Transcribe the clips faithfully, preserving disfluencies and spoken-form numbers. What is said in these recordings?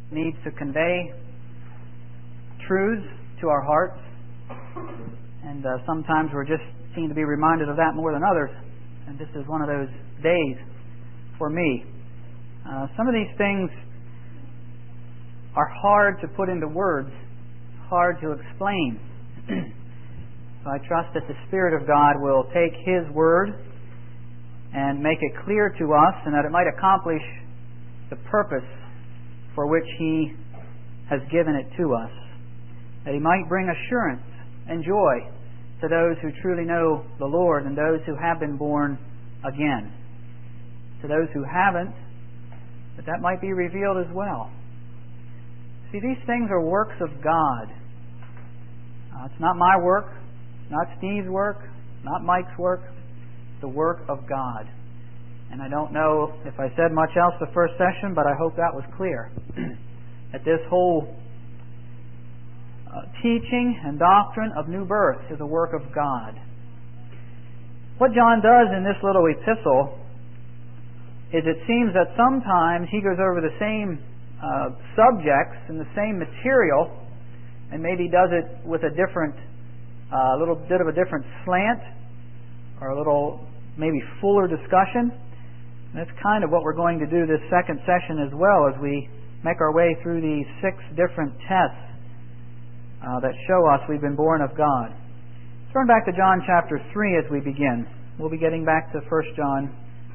needs to convey truths to our hearts, and uh, sometimes we just seem to be reminded of that more than others, and this is one of those days for me. Uh, some of these things are hard to put into words, hard to explain. So I trust that the Spirit of God will take His Word and make it clear to us, and that it might accomplish the purpose for which He has given it to us. That He might bring assurance and joy to those who truly know the Lord and those who have been born again. To those who haven't, that that might be revealed as well. See, these things are works of God. Uh, it's not my work, not Steve's work, not Mike's work. It's the work of God. And I don't know if I said much else the first session, but I hope that was clear. That this whole uh, teaching and doctrine of new birth is a work of God. What John does in this little epistle is it seems that sometimes he goes over the same uh, subjects and the same material, and maybe does it with a different, a uh, little bit of a different slant, or a little maybe fuller discussion. And that's kind of what we're going to do this second session as well, as we make our way through these six different tests uh, that show us we've been born of God. Turn back to John chapter three as we begin. We'll be getting back to First John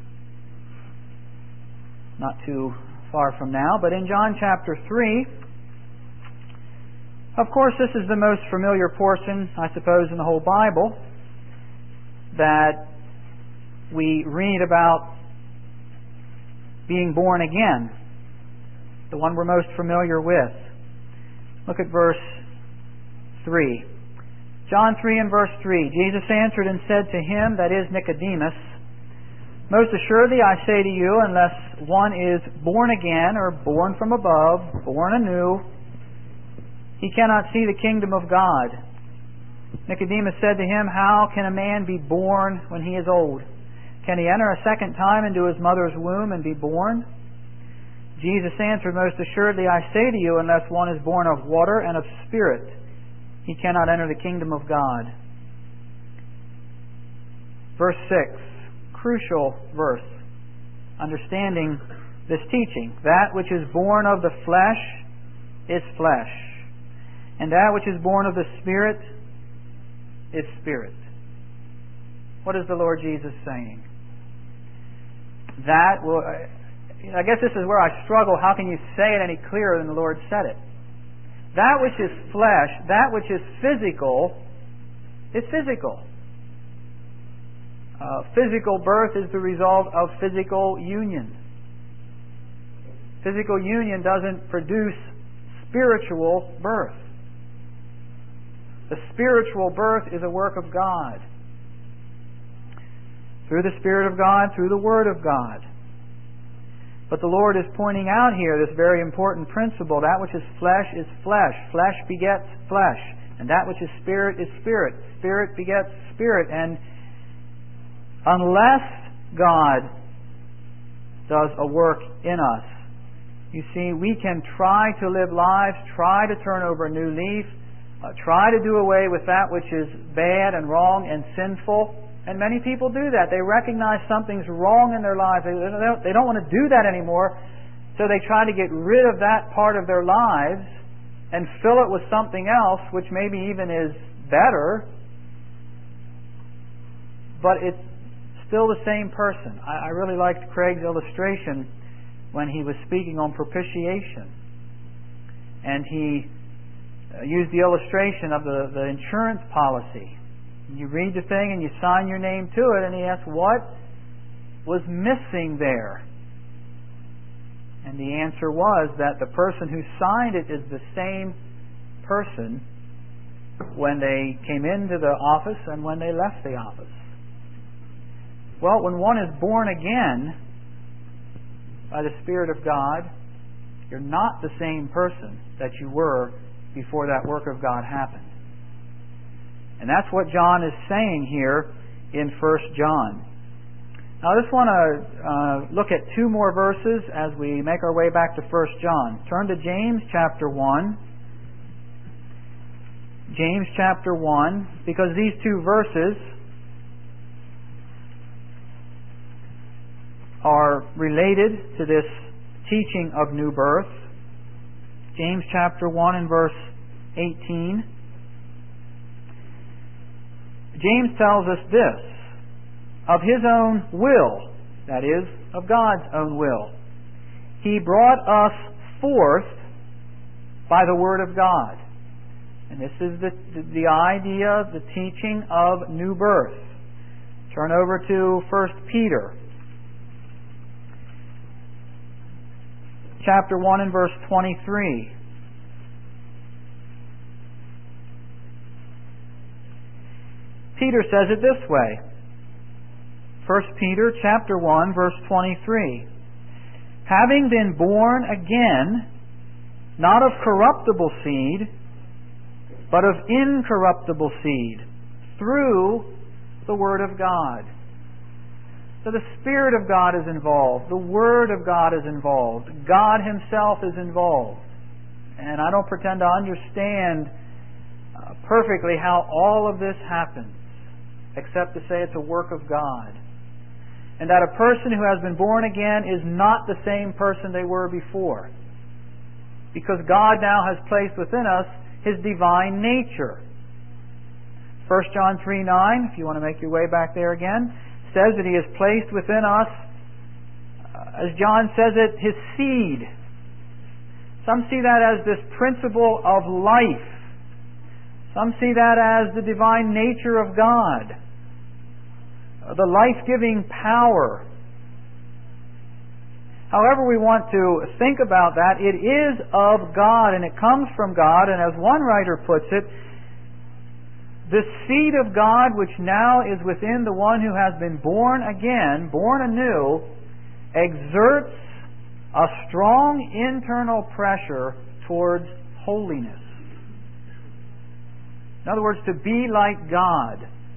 not too far from now, but in John chapter three, of course, this is the most familiar portion, I suppose, in the whole Bible, that we read about being born again, the one we're most familiar with. Look at verse three. John three and verse three. Jesus answered and said to him, that is Nicodemus, most assuredly I say to you, unless one is born again, or born from above, born anew, he cannot see the kingdom of God. Nicodemus said to him, how can a man be born when he is old? Can he enter a second time into his mother's womb and be born? Jesus answered, most assuredly I say to you, unless one is born of water and of spirit, he cannot enter the kingdom of God. Verse six, crucial verse, understanding this teaching. That which is born of the flesh is flesh, and that which is born of the Spirit is spirit. What is the Lord Jesus saying? That will, I guess this is where I struggle. How can you say it any clearer than the Lord said it? That which is flesh, that which is physical, is physical. Uh, physical birth is the result of physical union. Physical union doesn't produce spiritual birth. The spiritual birth is a work of God. Through the Spirit of God, through the Word of God. But the Lord is pointing out here this very important principle. That which is flesh is flesh. Flesh begets flesh. And that which is spirit is spirit. Spirit begets spirit. And unless God does a work in us, you see, we can try to live lives, try to turn over a new leaf, uh, try to do away with that which is bad and wrong and sinful. And many people do that. They recognize something's wrong in their lives. They don't, they don't want to do that anymore, so they try to get rid of that part of their lives and fill it with something else, which maybe even is better, but it's still the same person. I, I really liked Craig's illustration when he was speaking on propitiation. And he uh, used the illustration of the, the insurance policy. You read the thing and you sign your name to it, and he asks, what was missing there? And the answer was that the person who signed it is the same person when they came into the office and when they left the office. Well, when one is born again by the Spirit of God, you're not the same person that you were before that work of God happened. And that's what John is saying here in First John. Now I just want to uh, look at two more verses as we make our way back to First John. Turn to James chapter one. James chapter one, because these two verses are related to this teaching of new birth. James chapter one and verse eighteen. James tells us this: of His own will, that is, of God's own will, He brought us forth by the Word of God. And this is the, the, the idea, the teaching of new birth. Turn over to First Peter chapter one and verse twenty-three. Peter says it this way. First Peter chapter one verse twenty-three. Having been born again, not of corruptible seed, but of incorruptible seed, through the Word of God. So the Spirit of God is involved. The Word of God is involved. God Himself is involved. And I don't pretend to understand uh, perfectly how all of this happens, except to say it's a work of God. And that a person who has been born again is not the same person they were before. Because God now has placed within us His divine nature. First John three nine, if you want to make your way back there again, says that He has placed within us, as John says it, His seed. Some see that as this principle of life. Some see that as the divine nature of God, the life-giving power. However we want to think about that, it is of God and it comes from God, and as one writer puts it, the seed of God which now is within the one who has been born again, born anew, exerts a strong internal pressure towards holiness. In other words, to be like God,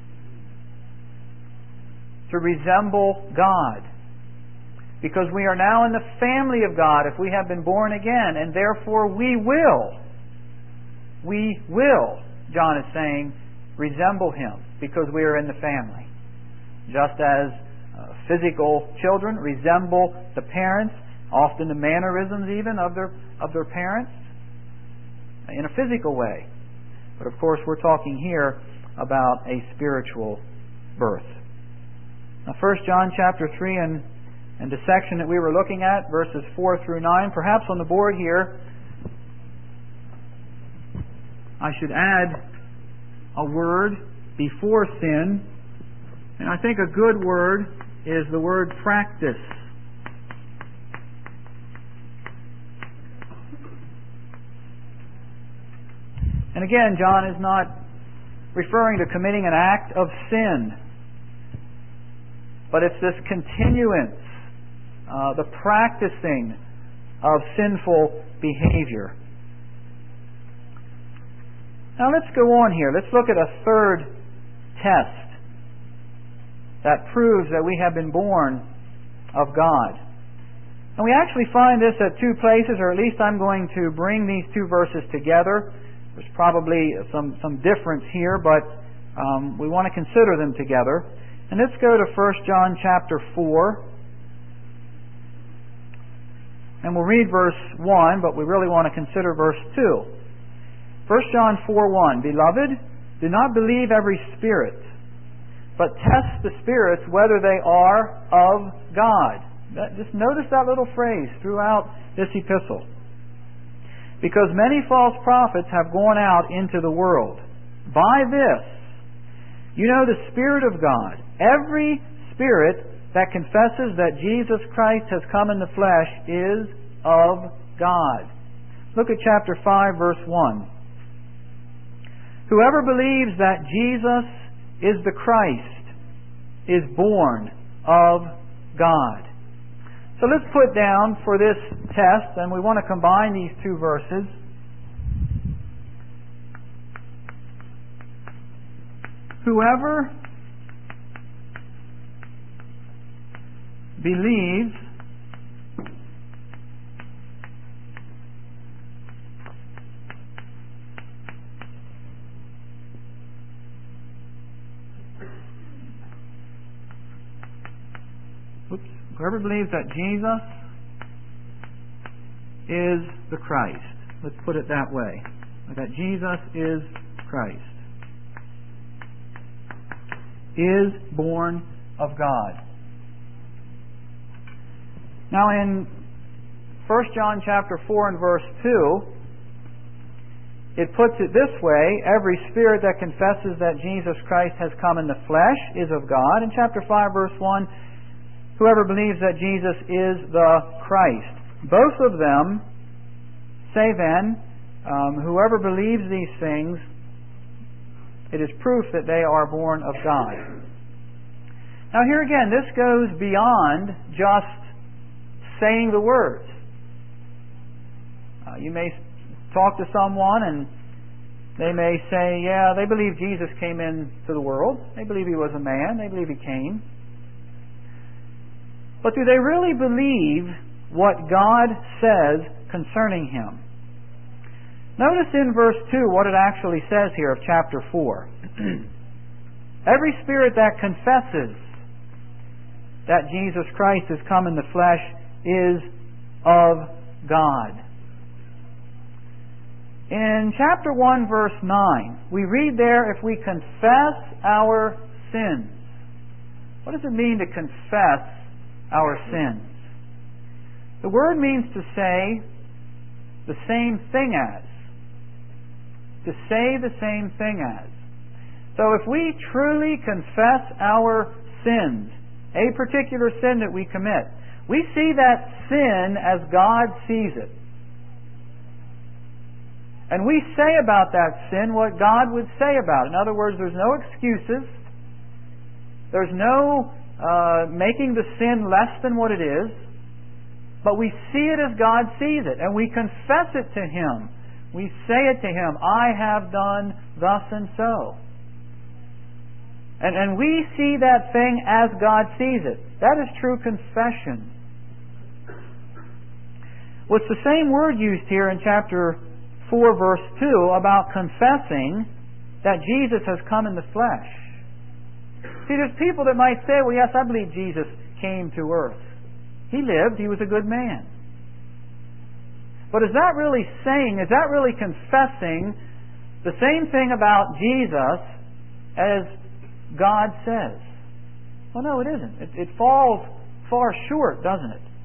to resemble God. Because we are now in the family of God if we have been born again, and therefore we will, we will, John is saying, resemble Him because we are in the family. Just as uh, physical children resemble the parents, often the mannerisms even of their, of their parents, in a physical way. But of course we're talking here about a spiritual birth. Now First John chapter three and And the section that we were looking at, verses four through nine, perhaps on the board here, I should add a word before sin. And I think a good word is the word practice. And again, John is not referring to committing an act of sin, but it's this continuance, Uh, the practicing of sinful behavior. Now let's go on here. Let's look at a third test that proves that we have been born of God. And we actually find this at two places, or at least I'm going to bring these two verses together. There's probably some, some difference here, but um, we want to consider them together. And let's go to First John chapter four. And we'll read verse one, but we really want to consider verse two. First John four one, Beloved, do not believe every spirit, but test the spirits whether they are of God. That, just notice that little phrase throughout this epistle. Because many false prophets have gone out into the world. By this, you know the Spirit of God. Every spirit that confesses that Jesus Christ has come in the flesh is of God. Look at chapter five, verse one. Whoever believes that Jesus is the Christ is born of God. So let's put down for this test, and we want to combine these two verses. Whoever believes oops, whoever believes that Jesus is the Christ. Let's put it that way. That Jesus is Christ. Is born of God. Now in First John chapter four and verse two, it puts it this way: every spirit that confesses that Jesus Christ has come in the flesh is of God. In chapter five verse one, whoever believes that Jesus is the Christ. Both of them say then, um, whoever believes these things, it is proof that they are born of God. Now here again, this goes beyond just saying the words. Uh, you may talk to someone and they may say, yeah, they believe Jesus came into the world. They believe He was a man. They believe He came. But do they really believe what God says concerning Him? Notice in verse two what it actually says here of chapter four. Every spirit that confesses that Jesus Christ has come in the flesh is of God. In chapter one verse nine, we read there, if we confess our sins. What does it mean to confess our sins? The word means to say the same thing as. To say the same thing as. So if we truly confess our sins, a particular sin that we commit, we see that sin as God sees it. And we say about that sin what God would say about it. In other words, there's no excuses. There's no uh, making the sin less than what it is. But we see it as God sees it. And we confess it to Him. We say it to Him, I have done thus and so. And, and we see that thing as God sees it. That is true confession. Well, it's the same word used here in chapter four, verse two, about confessing that Jesus has come in the flesh. See, there's people that might say, well, yes, I believe Jesus came to earth. He lived. He was a good man. But is that really saying, is that really confessing the same thing about Jesus as God says? Well, no, it isn't. It, it falls far short, doesn't it?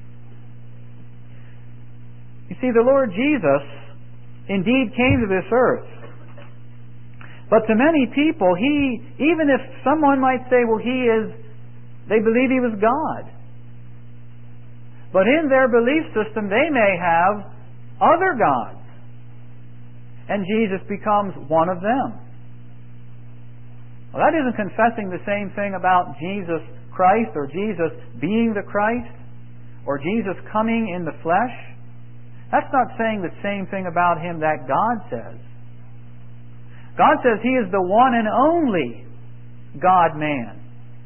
You see, the Lord Jesus indeed came to this earth. But to many people, He, even if someone might say, well, He is, they believe He was God. But in their belief system, they may have other gods. And Jesus becomes one of them. Well, that isn't confessing the same thing about Jesus Christ, or Jesus being the Christ, or Jesus coming in the flesh. That's not saying the same thing about Him that God says. God says He is the one and only God-man.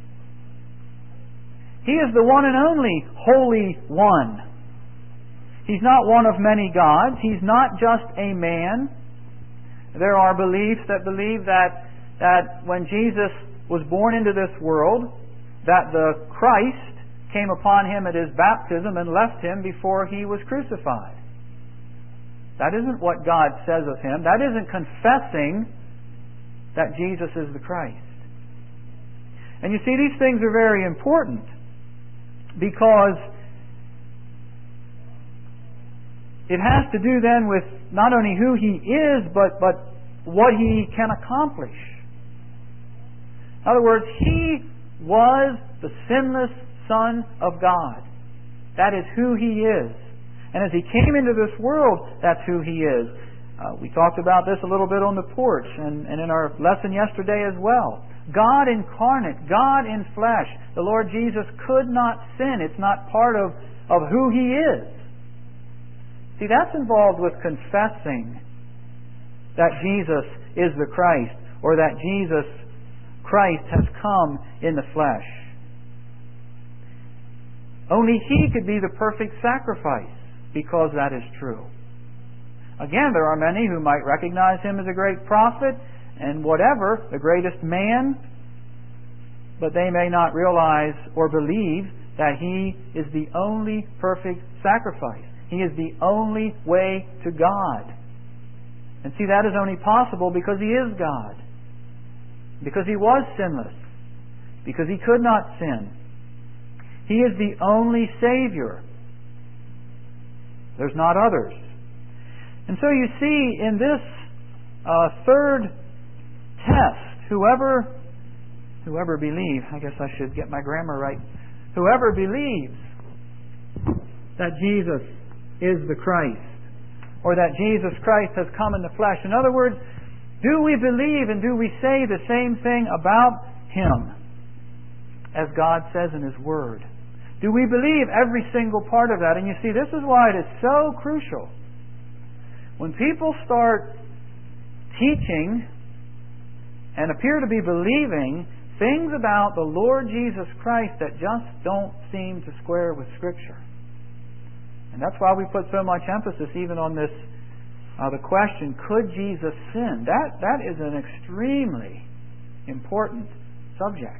He is the one and only Holy One. He's not one of many gods. He's not just a man. There are beliefs that believe that, that when Jesus was born into this world, that the Christ came upon Him at His baptism and left Him before He was crucified. That isn't what God says of Him. That isn't confessing that Jesus is the Christ. And you see, these things are very important, because it has to do then with not only who He is, but, but what He can accomplish. In other words, He was the sinless Son of God. That is who He is. And as He came into this world, that's who He is. Uh, we talked about this a little bit on the porch and, and in our lesson yesterday as well. God incarnate, God in flesh. The Lord Jesus could not sin. It's not part of, of who He is. See, that's involved with confessing that Jesus is the Christ, or that Jesus Christ has come in the flesh. Only He could be the perfect sacrifice, because that is true. Again, there are many who might recognize Him as a great prophet and whatever, the greatest man, but they may not realize or believe that He is the only perfect sacrifice. He is the only way to God. And see, that is only possible because He is God. Because He was sinless. Because He could not sin. He is the only Savior. There's not others. And so you see, in this uh, third test, whoever whoever believes, I guess I should get my grammar right, whoever believes that Jesus is the Christ, or that Jesus Christ has come in the flesh. In other words, do we believe and do we say the same thing about Him as God says in His Word? Do we believe every single part of that? And you see, this is why it is so crucial. When people start teaching and appear to be believing things about the Lord Jesus Christ that just don't seem to square with Scripture. And that's why we put so much emphasis even on this, uh, the question, could Jesus sin? That, that is an extremely important subject.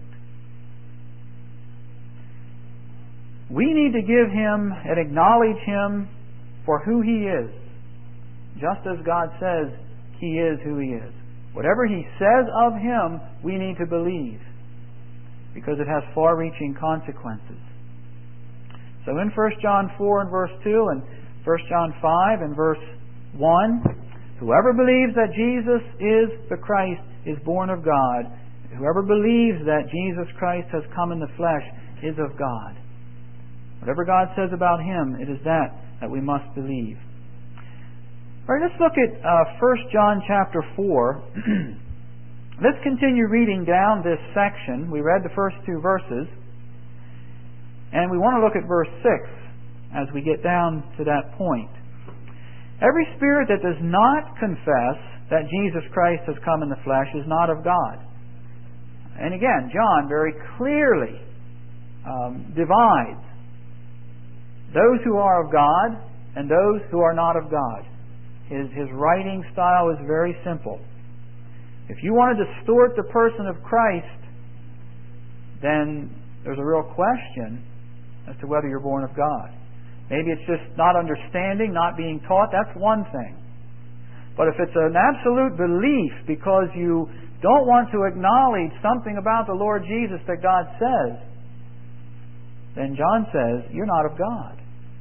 We need to give Him and acknowledge Him for who He is. Just as God says He is who He is. Whatever He says of Him, we need to believe, because it has far-reaching consequences. So in First John four and verse two and First John five and verse one, whoever believes that Jesus is the Christ is born of God. Whoever believes that Jesus Christ has come in the flesh is of God. Whatever God says about Him, it is that that we must believe. All right, let's look at uh, First John chapter four. Let's continue reading down this section. We read the first two verses. And we want to look at verse six as we get down to that point. Every spirit that does not confess that Jesus Christ has come in the flesh is not of God. And again, John very clearly um, divides those who are of God and those who are not of God. His, his writing style is very simple. If you want to distort the person of Christ, then there's a real question as to whether you're born of God. Maybe it's just not understanding, not being taught. That's one thing. But if it's an absolute belief because you don't want to acknowledge something about the Lord Jesus that God says, then John says, you're not of God.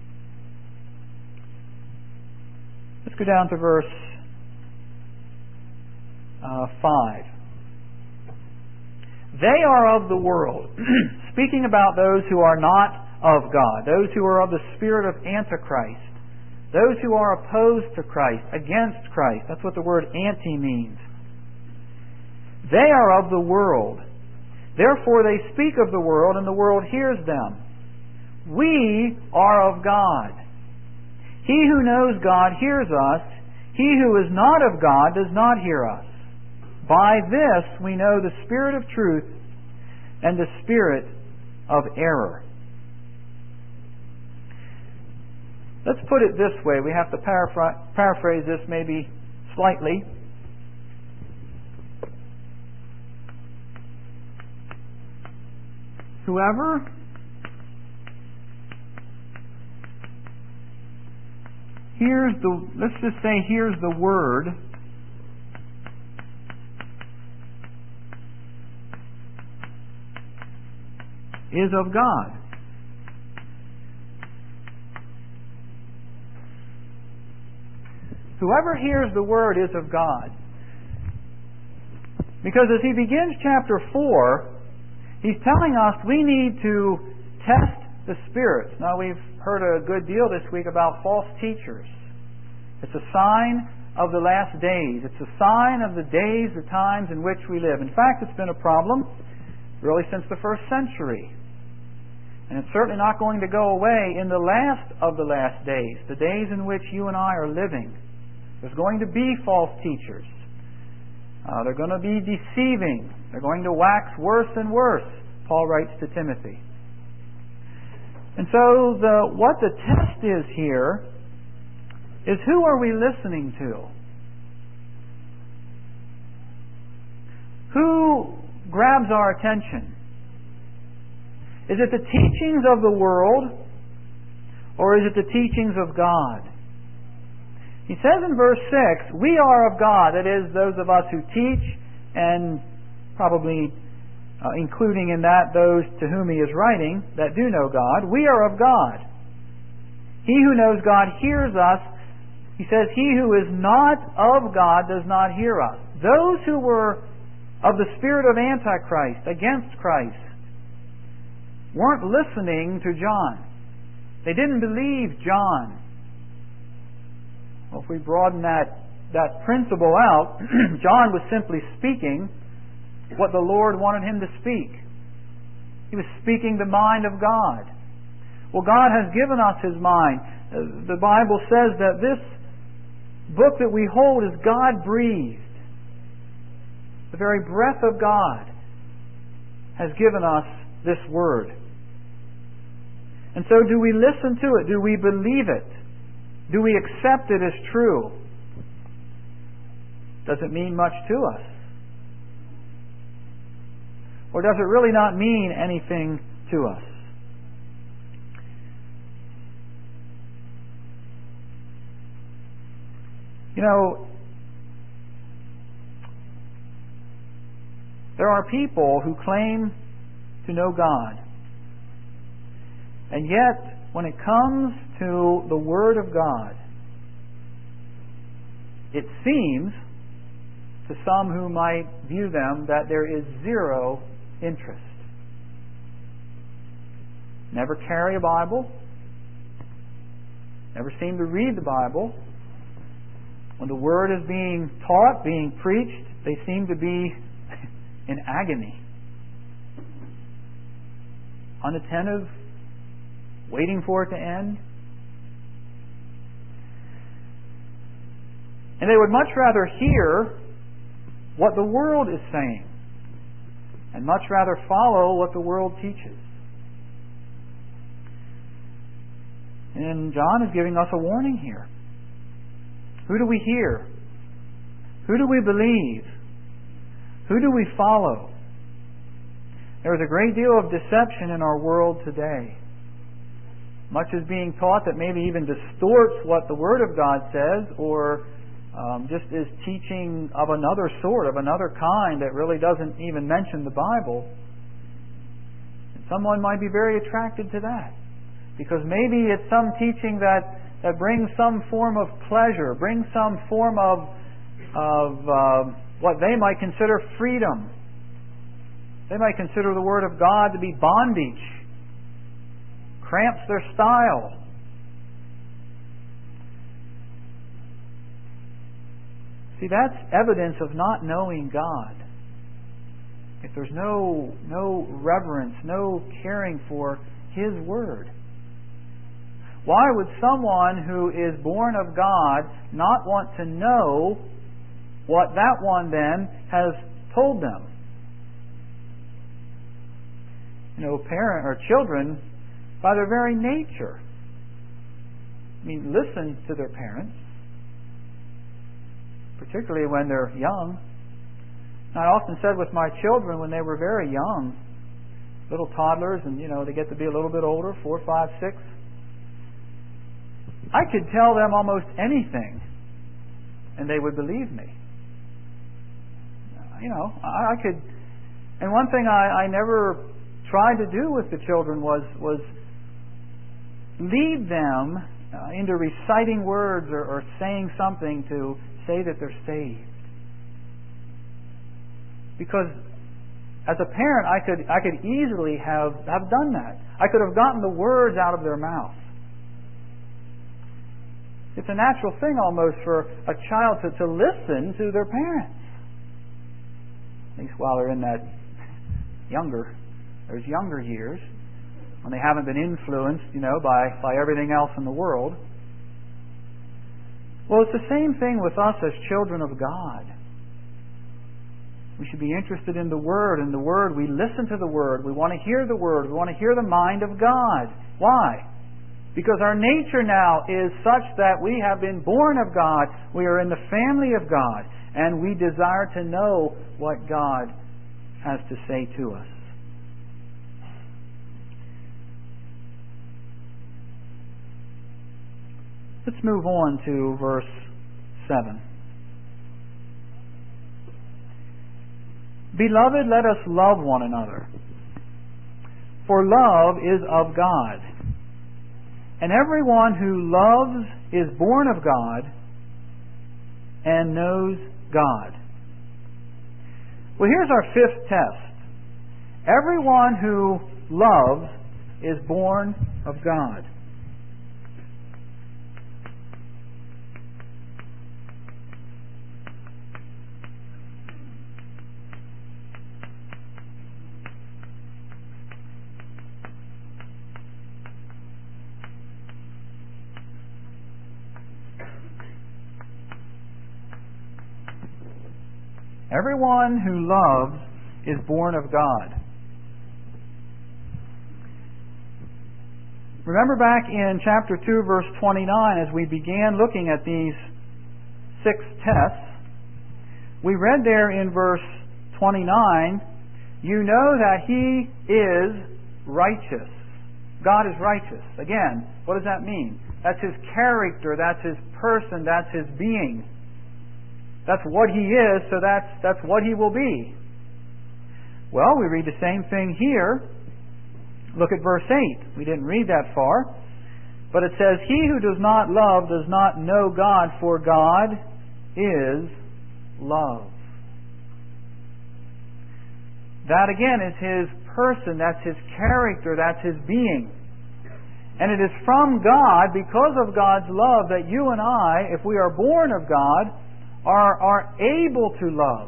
Let's go down to verse uh, five. They are of the world. Speaking about those who are not of God, those who are of the spirit of Antichrist, those who are opposed to Christ, against Christ. That's what the word anti means. They are of the world. Therefore they speak of the world, and the world hears them. We are of God. He who knows God hears us. He who is not of God does not hear us. By this we know the spirit of truth and the spirit of error. Let's put it this way. We have to paraphr- paraphrase this maybe slightly. Whoever hears the, let's just say hears the word is of God. Whoever hears the word is of God. Because as he begins chapter four, he's telling us we need to test the spirits. Now we've heard a good deal this week about false teachers. It's a sign of the last days. It's a sign of the days, the times in which we live. In fact, it's been a problem really since the first century. And it's certainly not going to go away in the last of the last days, the days in which you and I are living. There's going to be false teachers. Uh, they're going to be deceiving. They're going to wax worse and worse, Paul writes to Timothy. And so the what the test is here is, who are we listening to? Who grabs our attention? Is it the teachings of the world, or is it the teachings of God? He says in verse six, we are of God, that is, those of us who teach, and probably uh, including in that those to whom he is writing that do know God. We are of God. He who knows God hears us. He says, he who is not of God does not hear us. Those who were of the spirit of Antichrist, against Christ, weren't listening to John. They didn't believe John. Well, if we broaden that, that principle out, John was simply speaking what the Lord wanted him to speak. He was speaking the mind of God. Well, God has given us His mind. The Bible says that this book that we hold is God-breathed. The very breath of God has given us this Word. And so do we listen to it? Do we believe it? Do we accept it as true? Does it mean much to us? Or does it really not mean anything to us? You know, there are people who claim to know God, and yet when it comes to the Word of God, it seems to some who might view them that there is zero interest. Never carry a Bible, never seem to read the Bible. When the Word is being taught, being preached, they seem to be in agony, unattentive, waiting for it to end. And they would much rather hear what the world is saying and much rather follow what the world teaches. And John is giving us a warning here. Who do we hear? Who do we believe? Who do we follow? There is a great deal of deception in our world today. Much is being taught that maybe even distorts what the Word of God says, or um, just is teaching of another sort, of another kind, that really doesn't even mention the Bible. And someone might be very attracted to that, because maybe it's some teaching that, that brings some form of pleasure, brings some form of, of uh, what they might consider freedom. They might consider the Word of God to be bondage, cramps their style. See, that's evidence of not knowing God. If there's no, no reverence, no caring for His Word. Why would someone who is born of God not want to know what that one then has told them? You know, parent or children, by their very nature, I mean, listen to their parents, particularly when they're young. I often said with my children when they were very young, little toddlers, and you know, they get to be a little bit older, four, five, six, I could tell them almost anything, and they would believe me. You know, I, I could, and one thing I, I never tried to do with the children was was lead them uh, into reciting words or, or saying something to say that they're saved. Because as a parent, I could I could easily have, have done that. I could have gotten the words out of their mouth. It's a natural thing almost for a child to, to listen to their parents. At least while they're in that younger, those younger years, when they haven't been influenced, you know, by, by everything else in the world. Well, it's the same thing with us as children of God. We should be interested in the Word. In the Word, we listen to the Word. We want to hear the Word. We want to hear the mind of God. We Why? Because our nature now is such that we have been born of God, we are in the family of God, and we desire to know what God has to say to us. Let's move on to verse seven. Beloved, let us love one another, for love is of God. And everyone who loves is born of God and knows God. Well, here's our fifth test. Everyone who loves is born of God. Everyone who loves is born of God. Remember back in chapter two, verse twenty-nine, as we began looking at these six tests, we read there in verse twenty-nine, you know that He is righteous. God is righteous. Again, what does that mean? That's His character, that's His person, that's His being. That's what He is, so that's, that's what He will be. Well, we read the same thing here. Look at verse eight. We didn't read that far. But it says, He who does not love does not know God, for God is love. That again is His person, that's His character, that's His being. And it is from God, because of God's love, that you and I, if we are born of God, Are, are able to love.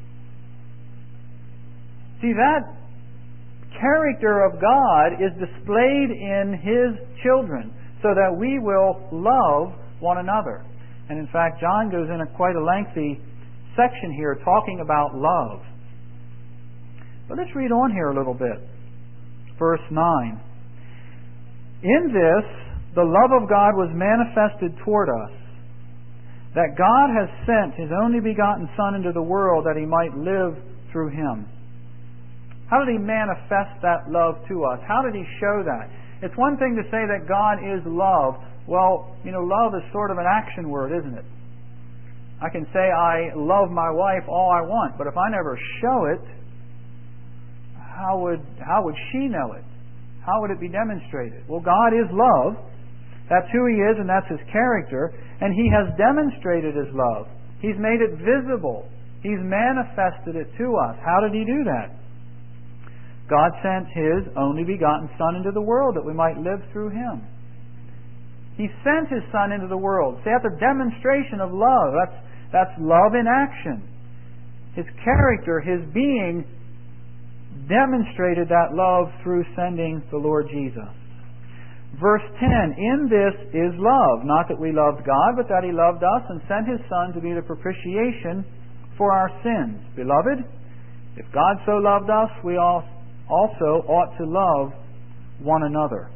See, that character of God is displayed in His children so that we will love one another. And in fact, John goes in a quite a lengthy section here talking about love. But let's read on here a little bit. Verse nine. In this, the love of God was manifested toward us, that God has sent His only begotten Son into the world that He might live through Him. How did He manifest that love to us? How did He show that? It's one thing to say that God is love. Well, you know, love is sort of an action word, isn't it? I can say I love my wife all I want, but if I never show it, how would, how would she know it? How would it be demonstrated? Well, God is love. That's who He is, and that's His character. And He has demonstrated His love. He's made it visible. He's manifested it to us. How did He do that? God sent His only begotten Son into the world that we might live through Him. He sent His Son into the world. See, that's a demonstration of love. That's, that's love in action. His character, His being, demonstrated that love through sending the Lord Jesus. Verse ten, in this is love, not that we loved God, but that He loved us and sent His Son to be the propitiation for our sins. Beloved, if God so loved us, we also ought to love one another.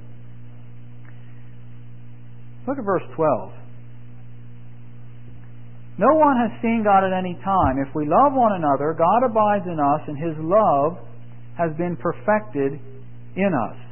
Look at verse twelve. No one has seen God at any time. If we love one another, God abides in us, and His love has been perfected in us.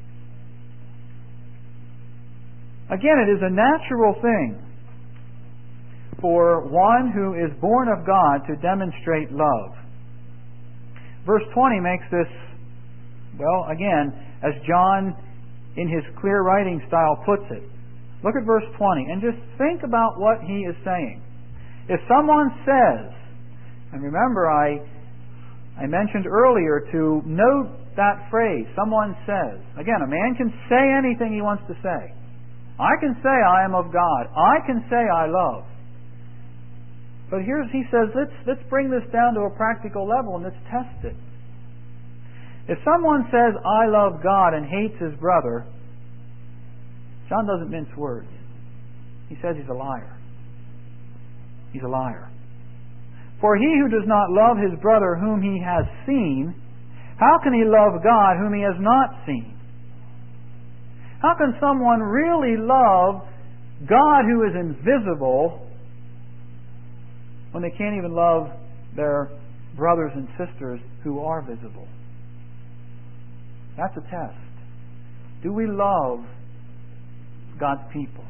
Again, it is a natural thing for one who is born of God to demonstrate love. Verse twenty makes this, well, again, as John in his clear writing style puts it. Look at verse twenty and just think about what he is saying. If someone says, and remember I, I mentioned earlier to note that phrase, someone says. Again, a man can say anything he wants to say. I can say I am of God. I can say I love. But here's, he says, let's, let's bring this down to a practical level and let's test it. If someone says, I love God and hates his brother, John doesn't mince words. He says he's a liar. He's a liar. For he who does not love his brother whom he has seen, how can he love God whom he has not seen? How can someone really love God who is invisible when they can't even love their brothers and sisters who are visible? That's a test. Do we love God's people?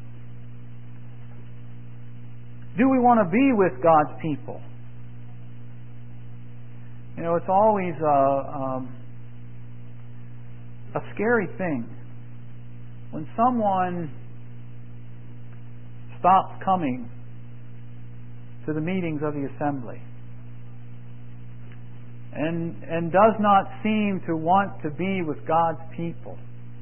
Do we want to be with God's people? You know, it's always a, um, a scary thing when someone stops coming to the meetings of the assembly and and does not seem to want to be with God's people.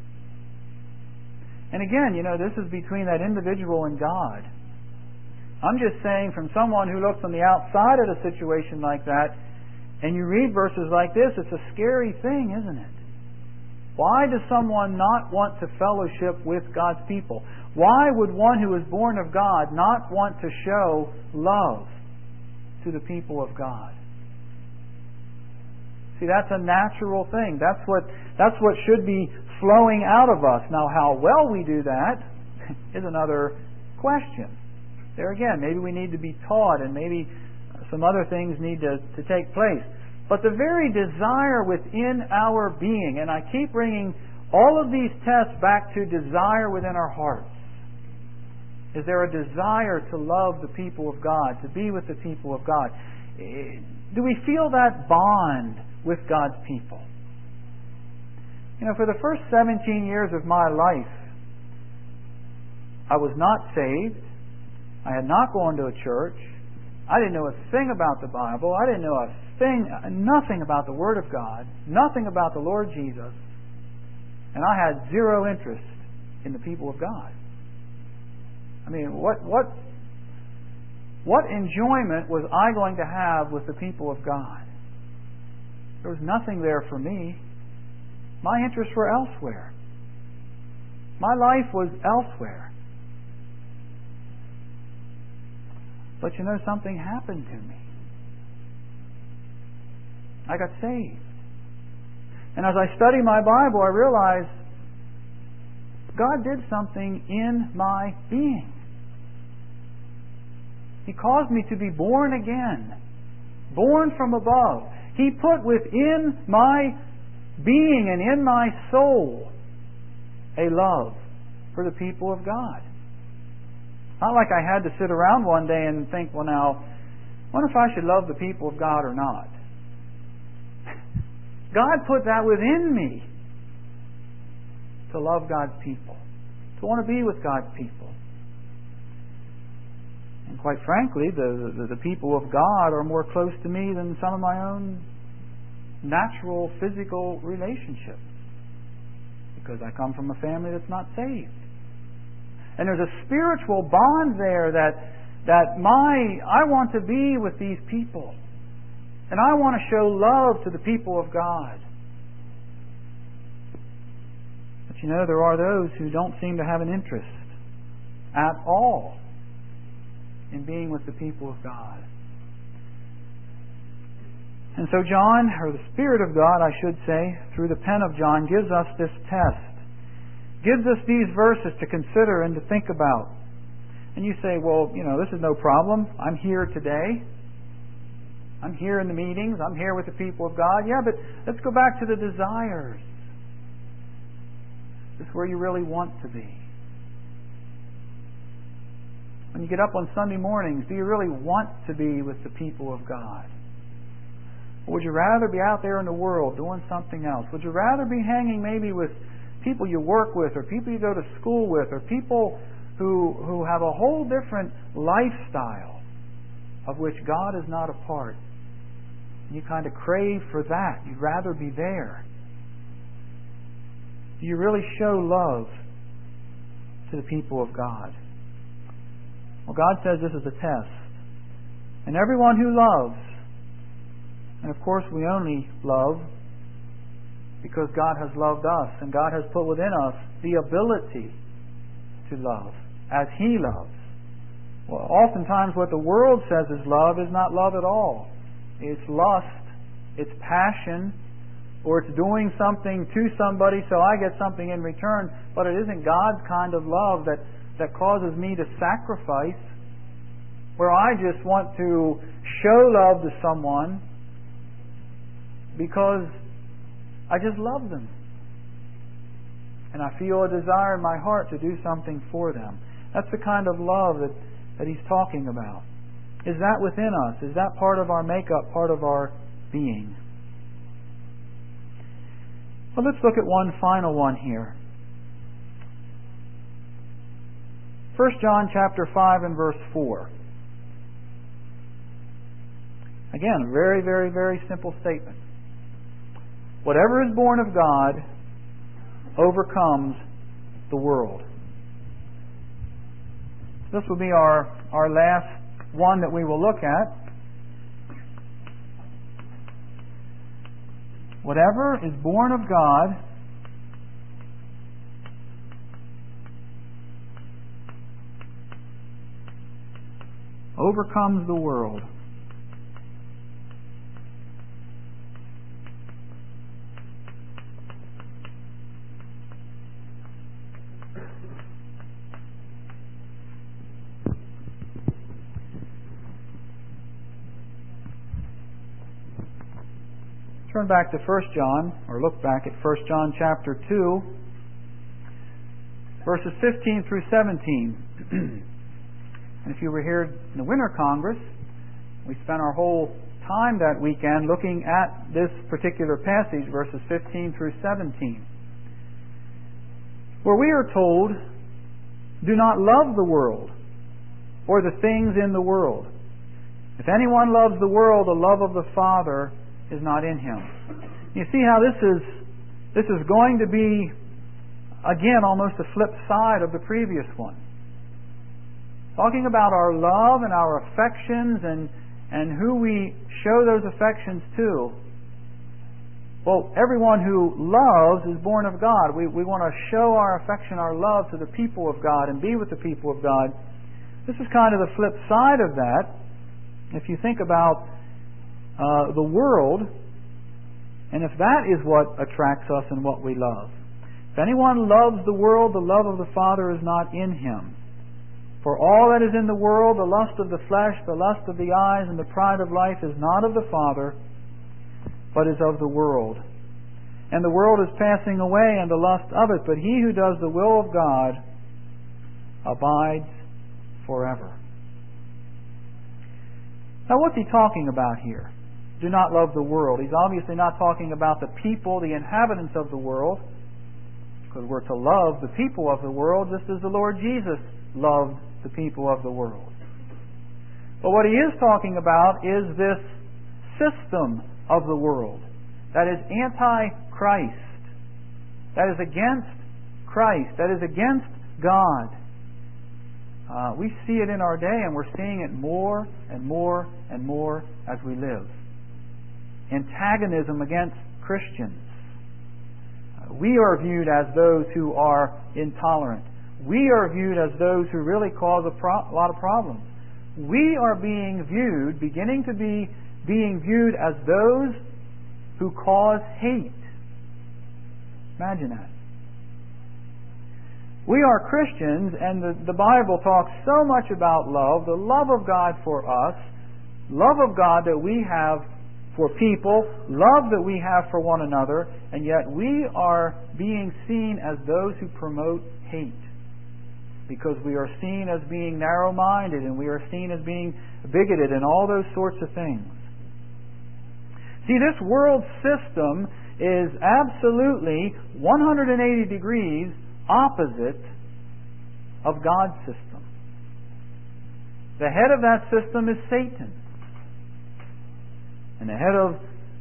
And again, you know, this is between that individual and God. I'm just saying, from someone who looks on the outside of a situation like that, and you read verses like this, it's a scary thing, isn't it? Why does someone not want to fellowship with God's people? Why would one who is born of God not want to show love to the people of God? See, that's a natural thing. That's what that's what should be flowing out of us. Now, how well we do that is another question. There again, maybe we need to be taught, and maybe some other things need to, to take place. But the very desire within our being, and I keep bringing all of these tests back to desire within our hearts. Is there a desire to love the people of God, to be with the people of God? Do we feel that bond with God's people? You know, for the first seventeen years of my life, I was not saved. I had not gone to a church. I didn't know a thing about the Bible. I didn't know a thing, nothing about the Word of God, nothing about the Lord Jesus. And I had zero interest in the people of God. I mean, what what what enjoyment was I going to have with the people of God? There was nothing there for me. My interests were elsewhere. My life was elsewhere. But you know, something happened to me. I got saved. And as I study my Bible, I realize God did something in my being. He caused me to be born again, born from above. He put within my being and in my soul a love for the people of God. Not like I had to sit around one day and think, well now, I wonder if I should love the people of God or not. God put that within me to love God's people, to want to be with God's people. And quite frankly, the, the, the people of God are more close to me than some of my own natural physical relationships, because I come from a family that's not saved. And there's a spiritual bond there that that my I want to be with these people. And I want to show love to the people of God. But you know, there are those who don't seem to have an interest at all in being with the people of God. And so John, or the Spirit of God, I should say, through the pen of John, gives us this test. Gives us these verses to consider and to think about. And you say, well, you know, this is no problem. I'm here today. I'm here in the meetings. I'm here with the people of God. Yeah, but let's go back to the desires. This is where you really want to be. When you get up on Sunday mornings, do you really want to be with the people of God? Or would you rather be out there in the world doing something else? Would you rather be hanging maybe with people you work with, or people you go to school with, or people who who have a whole different lifestyle of which God is not a part? And you kind of crave for that. You'd rather be there. Do you really show love to the people of God? Well, God says this is a test. And everyone who loves, and of course we only love because God has loved us, and God has put within us the ability to love as He loves. Well, oftentimes what the world says is love is not love at all. It's lust, it's passion, or it's doing something to somebody so I get something in return, but it isn't God's kind of love that, that causes me to sacrifice, where I just want to show love to someone because I just love them. And I feel a desire in my heart to do something for them. That's the kind of love that, that he's talking about. Is that within us? Is that part of our makeup, part of our being? Well, let's look at one final one here. First John chapter five and verse four. Again, a very, very, very simple statement. Whatever is born of God overcomes the world. This will be our, our last one that we will look at. Whatever is born of God overcomes the world. Turn back to First John, or look back at First John chapter two, verses fifteen through seventeen. And if you were here in the Winter Congress, we spent our whole time that weekend looking at this particular passage, verses fifteen through seventeen, where we are told, do not love the world or the things in the world. If anyone loves the world, the love of the Father is not in him. You see how this is this is going to be, again, almost a flip side of the previous one. Talking about our love and our affections and, and who we show those affections to. Well, everyone who loves is born of God. We, we want to show our affection, our love to the people of God and be with the people of God. This is kind of the flip side of that. If you think about Uh, the world, and if that is what attracts us and what we love. If anyone loves the world, the love of the Father is not in him. For all that is in the world, the lust of the flesh, the lust of the eyes, and the pride of life is not of the Father, but is of the world. And the world is passing away, and the lust of it, but he who does the will of God abides forever. Now, what's he talking about here? Do not love the world. He's obviously not talking about the people, the inhabitants of the world, because we're to love the people of the world just as the Lord Jesus loved the people of the world. But what he is talking about is this system of the world that is anti-Christ, that is against Christ, that is against God. Uh, we see it in our day, and we're seeing it more and more and more as we live. Antagonism against Christians. Uh, we are viewed as those who are intolerant. We are viewed as those who really cause a, pro- a lot of problems. We are being viewed, beginning to be being viewed as those who cause hate. Imagine that. We are Christians, and the, the Bible talks so much about love, the love of God for us, love of God that we have for people, love that we have for one another, and yet we are being seen as those who promote hate. Because we are seen as being narrow-minded, and we are seen as being bigoted, and all those sorts of things. See, this world system is absolutely one hundred eighty degrees opposite of God's system. The head of that system is Satan. And the head of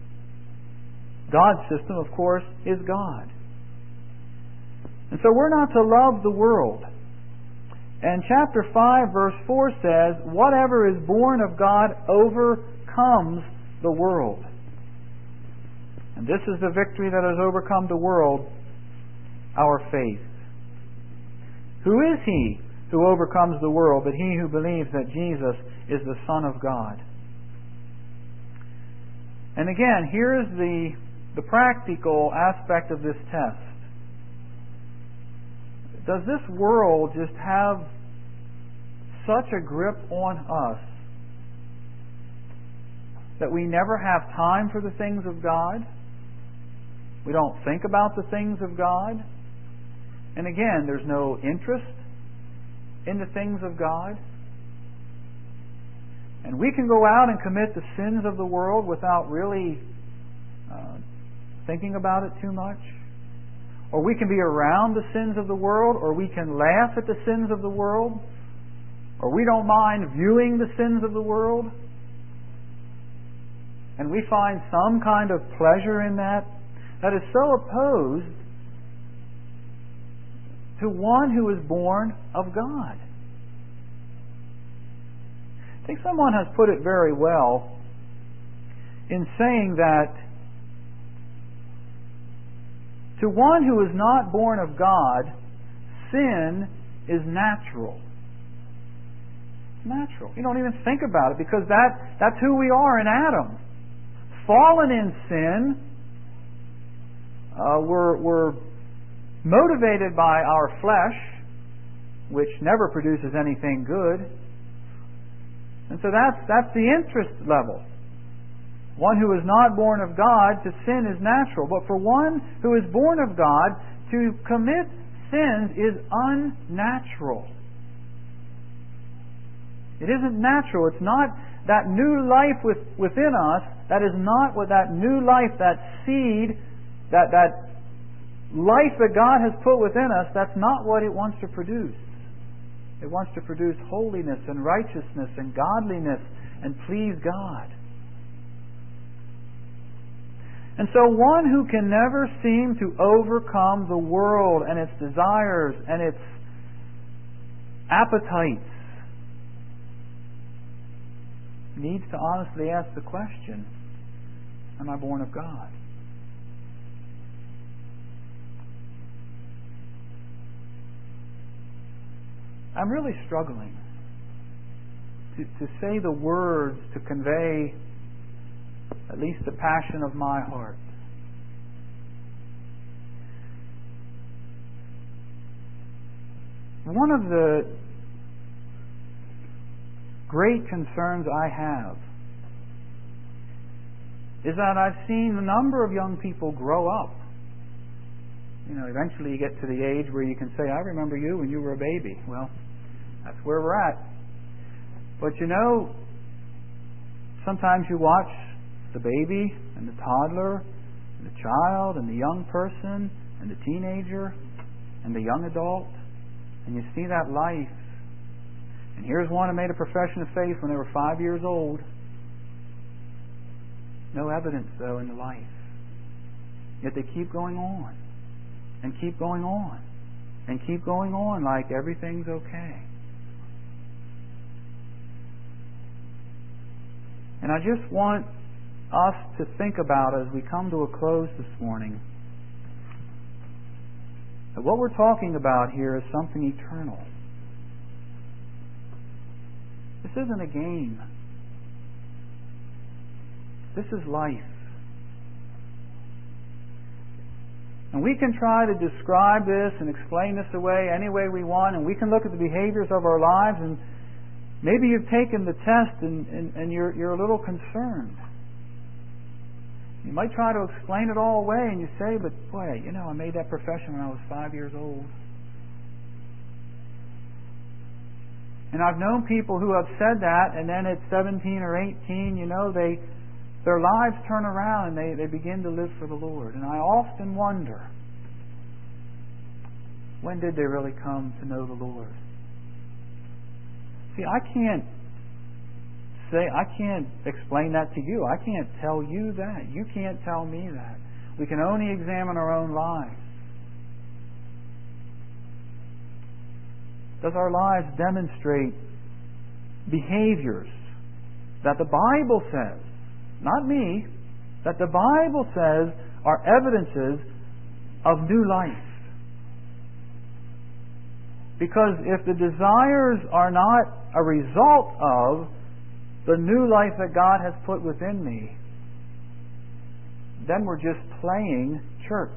God's system, of course, is God. And so we're not to love the world. And chapter five, verse four says, whatever is born of God overcomes the world. And this is the victory that has overcome the world, our faith. Who is he who overcomes the world but he who believes that Jesus is the Son of God? And again, here is the the practical aspect of this test. Does this world just have such a grip on us that we never have time for the things of God? We don't think about the things of God. And again, there's no interest in the things of God. And we can go out and commit the sins of the world without really uh, thinking about it too much. Or we can be around the sins of the world, or we can laugh at the sins of the world, or we don't mind viewing the sins of the world. And we find some kind of pleasure in that that is so opposed to one who is born of God. I think someone has put it very well in saying that to one who is not born of God, sin is natural. Natural. You don't even think about it because that, that's who we are in Adam. Fallen in sin, uh, we're, we're motivated by our flesh, which never produces anything good. And so that's, that's the interest level. One who is not born of God, to sin is natural. But for one who is born of God, to commit sins is unnatural. It isn't natural. It's not that new life with, within us. That is not what that new life, that seed, that, that life that God has put within us, that's not what it wants to produce. It wants to produce holiness and righteousness and godliness and please God. And so one who can never seem to overcome the world and its desires and its appetites needs to honestly ask the question, am I born of God? I'm really struggling to, to say the words to convey at least the passion of my heart. One of the great concerns I have is that I've seen a number of young people grow up. You know, eventually you get to the age where you can say, I remember you when you were a baby. Well, that's where we're at. But you know, sometimes you watch the baby and the toddler and the child and the young person and the teenager and the young adult, and you see that life. And here's one who made a profession of faith when they were five years old. No evidence, though, in the life. Yet they keep going on and keep going on and keep going on like everything's okay. And I just want us to think about as we come to a close this morning that what we're talking about here is something eternal. This isn't a game. This is life. And we can try to describe this and explain this away any way we want, and we can look at the behaviors of our lives, and maybe you've taken the test and, and, and you're, you're a little concerned. You might try to explain it all away, and you say, but boy, you know, I made that profession when I was five years old. And I've known people who have said that, and then at seventeen or eighteen, you know, they their lives turn around and they, they begin to live for the Lord. And I often wonder, when did they really come to know the Lord? See, I can't say, I can't explain that to you. I can't tell you that. You can't tell me that. We can only examine our own lives. Does our lives demonstrate behaviors that the Bible says, not me, that the Bible says are evidences of new life? Because if the desires are not a result of the new life that God has put within me, then we're just playing church.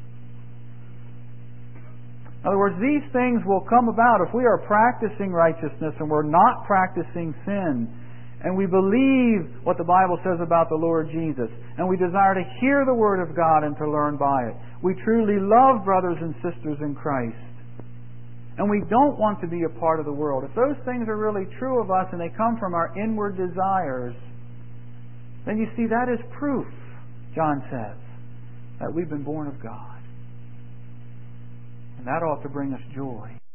In other words, these things will come about if we are practicing righteousness and we're not practicing sin, and we believe what the Bible says about the Lord Jesus, and we desire to hear the Word of God and to learn by it. We truly love brothers and sisters in Christ, and we don't want to be a part of the world. If those things are really true of us and they come from our inward desires, then you see that is proof, John says, that we've been born of God. And that ought to bring us joy.